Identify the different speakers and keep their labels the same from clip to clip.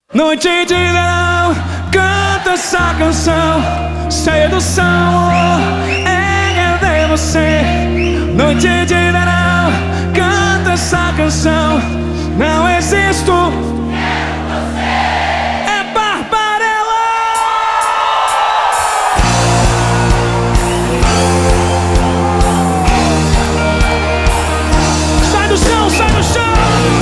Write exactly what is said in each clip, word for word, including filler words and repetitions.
Speaker 1: Noite de verão, canta essa canção. Sedução, é de você. Noite de verão, canta essa canção. Não existo, quero você. É Barbarella. Sai do chão, sai do chão.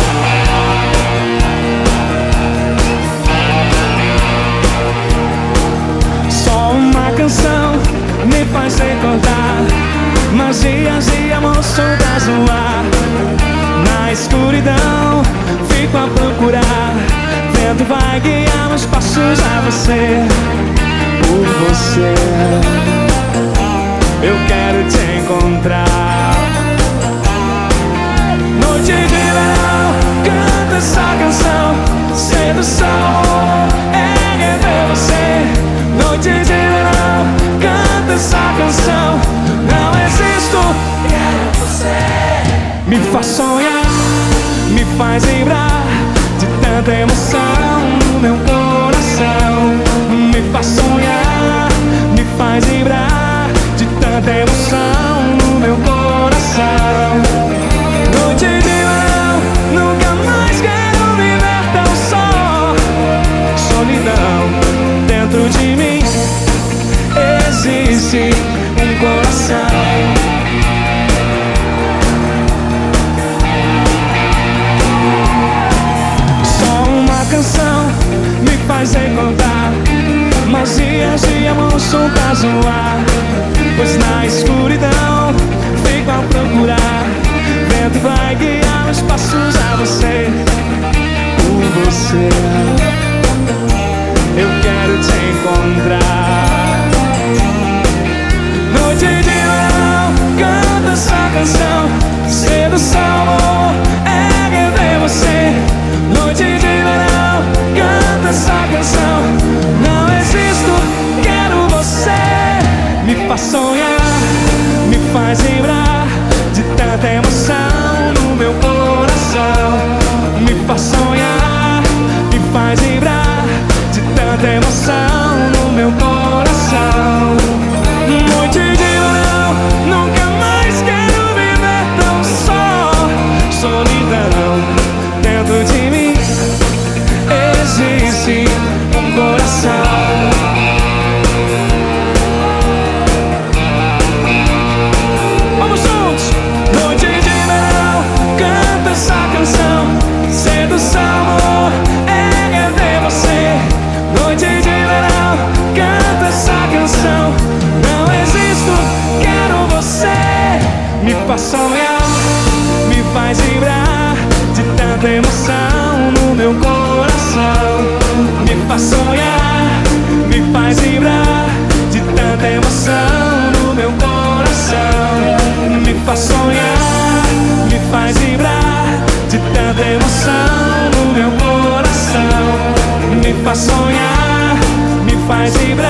Speaker 1: Me faz recordar magias e amor soltas no ar. Na escuridão fico a procurar. Vento vai guiar meus passos a você. Por você eu quero te encontrar. Noite de verão, canta essa canção. Sedução, é de você. Noite de verão, canta essa canção. Não existo, quero você. Me faz sonhar, me faz vibrar de tanta emoção no meu coração. Me faz sonhar, me faz vibrar de tanta emoção no meu coração. Noite de verão, nunca mais quero viver tão só. Solidão dentro de mim. Existe um coração. Só uma canção me faz recordar magias de amor soltas no ar. Pois na escuridão fico a procurar. Vento vai guiar meus passos a você. Por você eu quero te encontrar. Noite de verão, canta essa canção. Sedução, é de você. Noite de verão, canta essa canção. Não existo, quero você. Me faz sonhar, me faz vibrar de tanta emoção no meu coração. Me faz sonhar, me faz vibrar de tanta emoção no meu coração. Noite de verão, nunca mais quero viver tão só. Solidão dentro de mim. Existe um coração. Vamos juntos! Noite de verão, canta essa canção. Sedução, amor, é de você. Noite de verão, canta essa canção. Não existo, quero você. Me faz sonhar, me faz vibrar de tanta emoção no meu coração. Me faz sonhar, me faz vibrar de tanta emoção no meu coração. Me faz sonhar, me faz vibrar de tanta emoção no meu coração. Me faz sonhar, me faz vibrar